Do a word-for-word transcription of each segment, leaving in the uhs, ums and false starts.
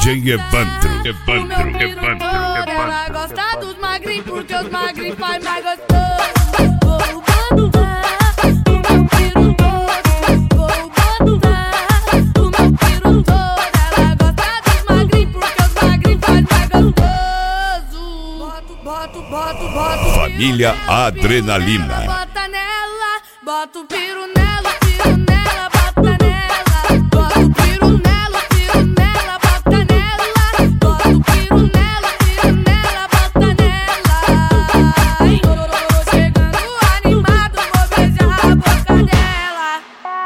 J Evandro, Evandro, Evandro, Ela Evandro. gosta dos magrinhos porque os magrinhos faz mais gostoso. Vou botar o meu piro todo. Vou botar o meu piro todo. Ela gosta dos magrinhos porque os magrinhos faz mais gostoso. Boto, boto, boto, boto. Família Adrenalina. Bota nela, bota o piro nela, piro nela, bota nela. Bota o piro nela, piro nela, bota nela. Bota o piro nela, piro nela, bota nela. Ai, tô chegando animado, vou beijar a boca dela.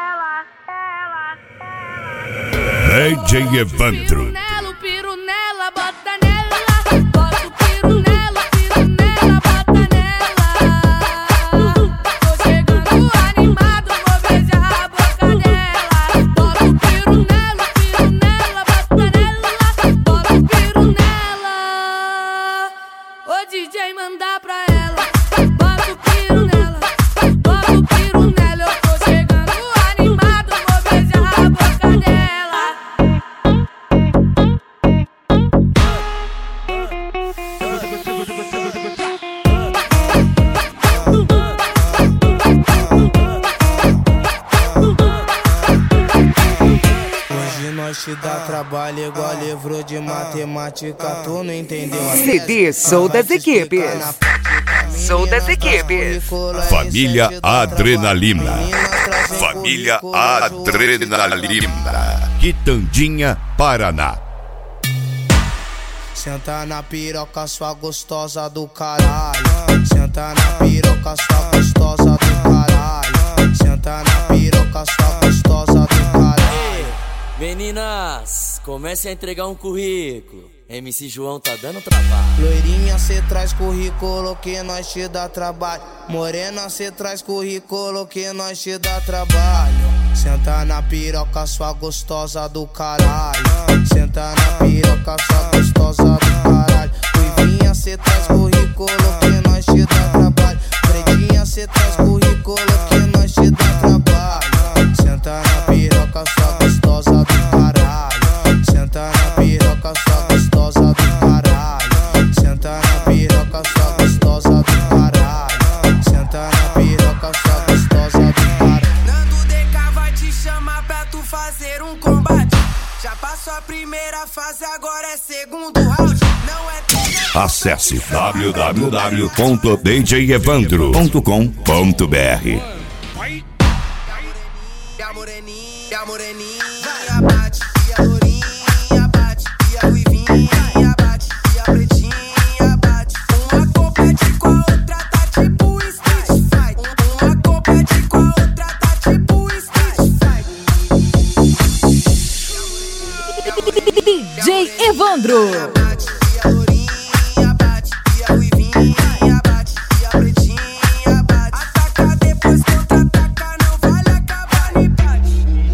Ela, ela, D J Evandro. piro nela, piro nela, bota nela. Bota o piro nela, piro nela, bota nela. Tô chegando animado, vou beijar a boca dela. Bota o piro nela, piro nela, bota nela. Bota o piro nela. O D J manda pra ela. Bota o piro nela, bota o piro nela. Eu tô chegando animado, vou beijar a boca dela. Hoje nós te dá trabalho igual livro de matemática, tu não entendeu? C D Sou das Equipes. Sou das Equipes. Família Adrenalina. Família Adrenalina. Quitandinha, Paraná. Senta na piroca, sua gostosa do caralho. Senta na piroca, sua gostosa do caralho. Senta na piroca, sua gostosa do caralho. Meninas, comece a entregar um currículo. M C João tá dando trabalho. Loirinha, cê traz currículo que nós te dá trabalho. Morena, cê traz currículo que nós te dá trabalho. Senta na piroca, sua gostosa do caralho. Senta na piroca, sua gostosa do caralho. Ruivinha, cê traz currículo que nós te dá trabalho. Pretinha, cê traz currículo que nós te dá trabalho. Senta na piroca, sua gostosa do caralho. Senta na piroca, sua gostosa do caralho. Senta na piroca, sua gostosa do caralho. Senta na piroca, sua gostosa do caralho. Nando D K vai te chamar pra tu fazer um combate. Já passou a primeira fase, agora é segundo round. Não é tão... Acesse w w w ponto d j evandro ponto com ponto b r. E a moreninha, e a moreninha bate, e a lourinha bate, e a ruivinha bate, e a pretinha bate. Uma compete com a outra, tá tipo Street Fight. Uma compete com a outra, tá tipo Street Fight. D J Evandro. Bate, e a lourinha bate, e a ruivinha bate, e a pretinha bate. Ataca depois contra-ataca, não vale acabar nem bate.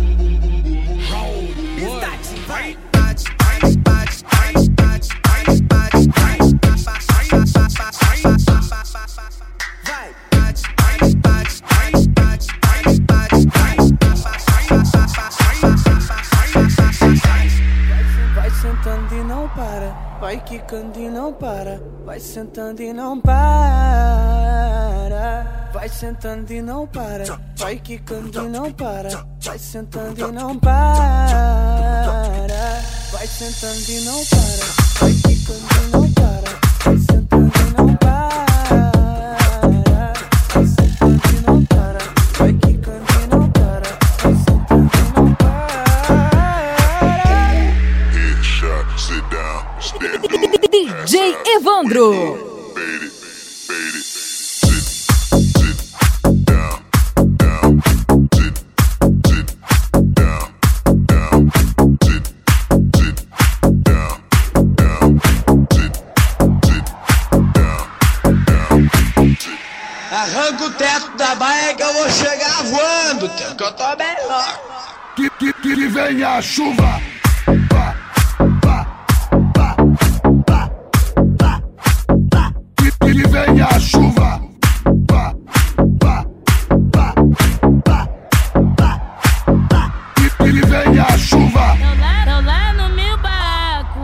Vai, bate, bate, bate, bate, bate, bate, bate, bate, vai, bate, bate, bate, bate, bate, bate, bate. Vai sentando e não para, vai quicando e não para, vai sentando e não para. Vai sentando e não para, vai quicando e não para, vai sentando e não para. Vai sentando e não para, vai quicando e não para, vai sentando e não para. Vai sentando e não para, vai quicando e não para, vai sentando e não para. Headshot, sit down, stand up. D J Evandro. Fade it, fade it. Sit, sit, down, down. Sit, sit, down, down. Sit, sit, down, down. Sit, sit, down, down. Sit. Arranca o teto da baia que eu vou chegar voando, que eu tô bem louco. Que, que, que venha a chuva. Pá, pá, pá, pá, pá, pá. Que, que venha a chuva. Pá, pá, pá, pá, pá, pá. Que, que venha a chuva. Tô lá, tô lá no meu barraco,